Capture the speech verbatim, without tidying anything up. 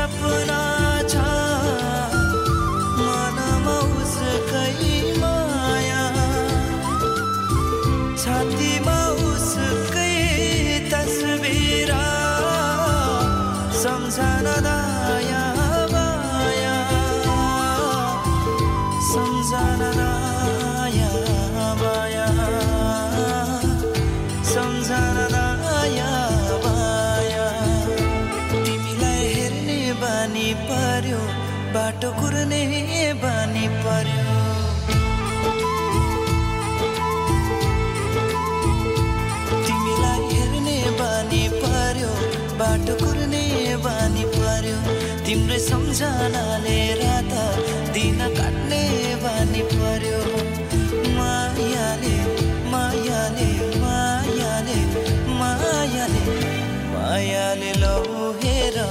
सपना छ मनमा उसकै माया छातीमा उसकै तस्बिर सम्झना दाया बाया सम्झना दाया बाया सम्झना दाया बाया तिमीलाई हेर्ने बानी पर्यो बाटो कुर्ने बानी पर्यो तिमीलाई हेर्ने बानी पर्यो बाटो कुर्ने बानी पर्यो तिम्रै सम्झनाले रात दिन काट्ने बानी पर्यो मायाले मायाले मायाले मायाले मायाले लौ हेर